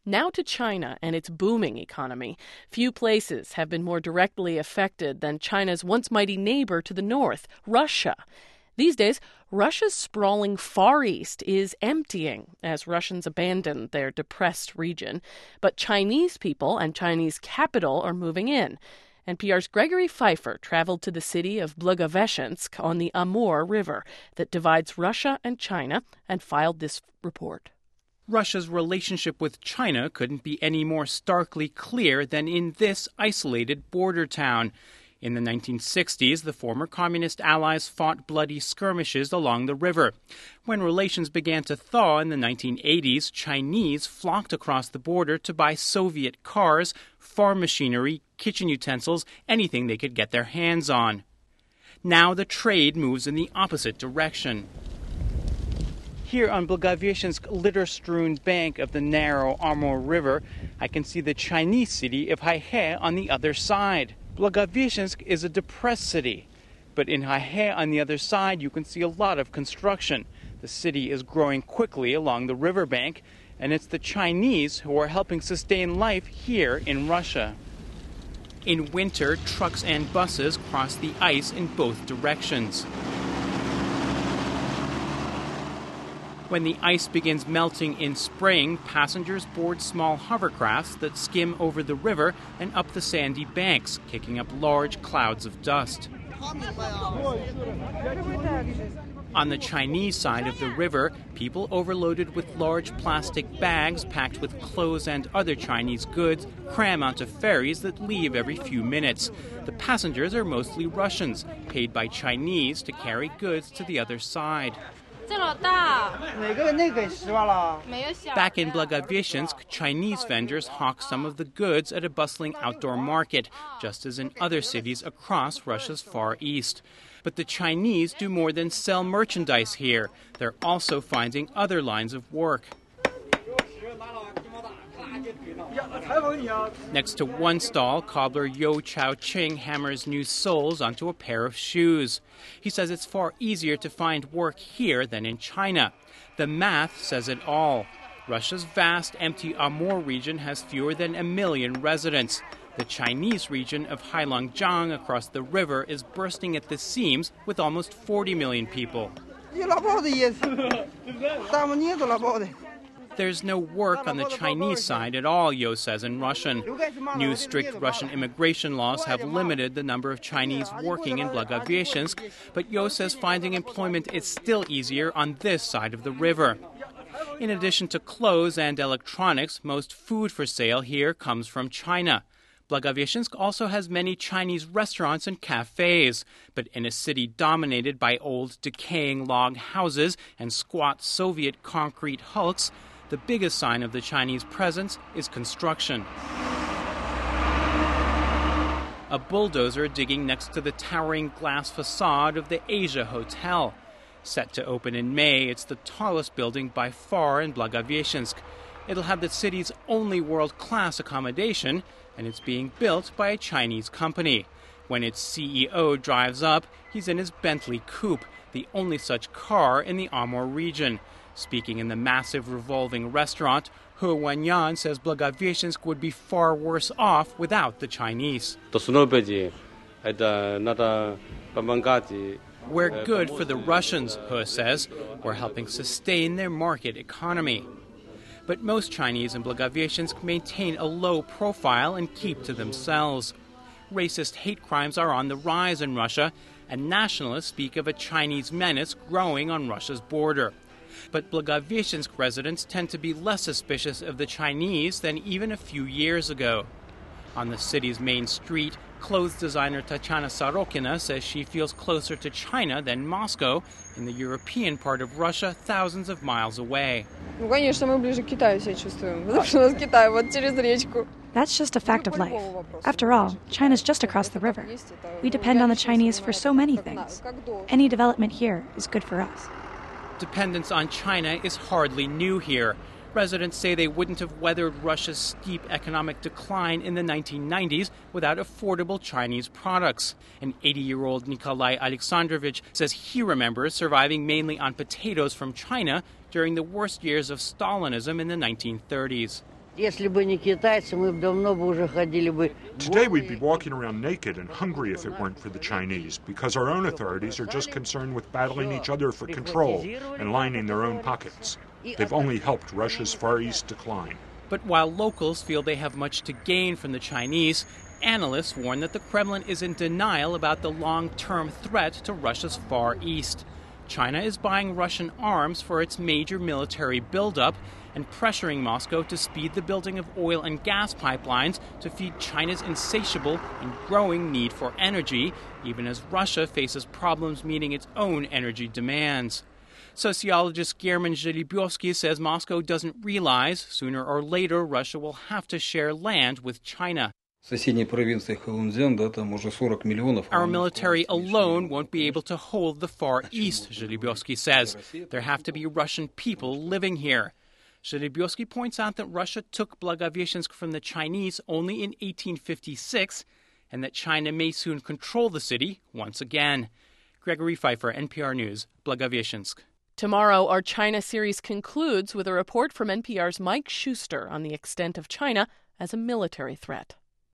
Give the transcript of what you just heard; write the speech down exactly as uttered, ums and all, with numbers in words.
Now to China and its booming economy. Few places have been more directly affected than China's once mighty neighbor to the north, Russia. These days, Russia's sprawling Far East is emptying as Russians abandon their depressed region. But Chinese people and Chinese capital are moving in. N P R's Gregory Pfeiffer traveled to the city of Blagoveshchensk on the Amur River that divides Russia and China and filed this report. Russia's relationship with China couldn't be any more starkly clear than in this isolated border town. In the nineteen sixties, the former communist allies fought bloody skirmishes along the river. When relations began to thaw in the nineteen eighties, Chinese flocked across the border to buy Soviet cars, farm machinery, kitchen utensils, anything they could get their hands on. Now the trade moves in the opposite direction. Here on Blagoveshchensk litter-strewn bank of the narrow Amur River, I can see the Chinese city of Haihe on the other side. Blagoveshchensk is a depressed city, but in Haihe on the other side you can see a lot of construction. The city is growing quickly along the riverbank, and it's the Chinese who are helping sustain life here in Russia. In winter, trucks and buses cross the ice in both directions. When the ice begins melting in spring, passengers board small hovercrafts that skim over the river and up the sandy banks, kicking up large clouds of dust. On the Chinese side of the river, people overloaded with large plastic bags packed with clothes and other Chinese goods cram onto ferries that leave every few minutes. The passengers are mostly Russians, paid by Chinese to carry goods to the other side. Back in Blagoveshchensk, Chinese vendors hawk some of the goods at a bustling outdoor market, just as in other cities across Russia's Far East. But the Chinese do more than sell merchandise here. They're also finding other lines of work. Next to one stall, cobbler Yo Chao-ching hammers new soles onto a pair of shoes. He says it's far easier to find work here than in China. The math says it all. Russia's vast, empty Amur region has fewer than a million residents. The Chinese region of Heilongjiang across the river is bursting at the seams with almost forty million people. There's no work on the Chinese side at all, Yo says in Russian. New strict Russian immigration laws have limited the number of Chinese working in Blagoveshchensk, but Yo says finding employment is still easier on this side of the river. In addition to clothes and electronics, most food for sale here comes from China. Blagoveshchensk also has many Chinese restaurants and cafes, but in a city dominated by old, decaying log houses and squat Soviet concrete hulks, the biggest sign of the Chinese presence is construction. A bulldozer digging next to the towering glass facade of the Asia Hotel. Set to open in May, it's the tallest building by far in Blagoveshchensk. It'll have the city's only world-class accommodation, and it's being built by a Chinese company. When its C E O drives up, he's in his Bentley coupe, the only such car in the Amur region. Speaking in the massive revolving restaurant, He Wenyan says Blagoveshchensk would be far worse off without the Chinese. We're good for the Russians, He says. We're helping sustain their market economy. But most Chinese in Blagoveshchensk maintain a low profile and keep to themselves. Racist hate crimes are on the rise in Russia, and nationalists speak of a Chinese menace growing on Russia's border. But Blagoveshchensk residents tend to be less suspicious of the Chinese than even a few years ago. On the city's main street, clothes designer Tatiana Sorokina says she feels closer to China than Moscow, in the European part of Russia, thousands of miles away. That's just a fact of life. After all, China's just across the river. We depend on the Chinese for so many things. Any development here is good for us. Dependence on China is hardly new here. Residents say they wouldn't have weathered Russia's steep economic decline in the nineteen nineties without affordable Chinese products. An eighty-year-old Nikolai Alexandrovich says he remembers surviving mainly on potatoes from China during the worst years of Stalinism in the nineteen thirties. Today we'd be walking around naked and hungry if it weren't for the Chinese, because our own authorities are just concerned with battling each other for control and lining their own pockets. They've only helped Russia's Far East decline. But while locals feel they have much to gain from the Chinese, analysts warn that the Kremlin is in denial about the long-term threat to Russia's Far East. China is buying Russian arms for its major military buildup and pressuring Moscow to speed the building of oil and gas pipelines to feed China's insatiable and growing need for energy, even as Russia faces problems meeting its own energy demands. Sociologist German Zhilibovsky says Moscow doesn't realize sooner or later Russia will have to share land with China. Our military alone won't be able to hold the Far East, Zhilibovsky says. There have to be Russian people living here. Zhilibovsky points out that Russia took Blagoveshchensk from the Chinese only in eighteen fifty-six and that China may soon control the city once again. Gregory Pfeiffer, N P R News, Blagoveshchensk. Tomorrow, our China series concludes with a report from N P R's Mike Schuster on the extent of China as a military threat.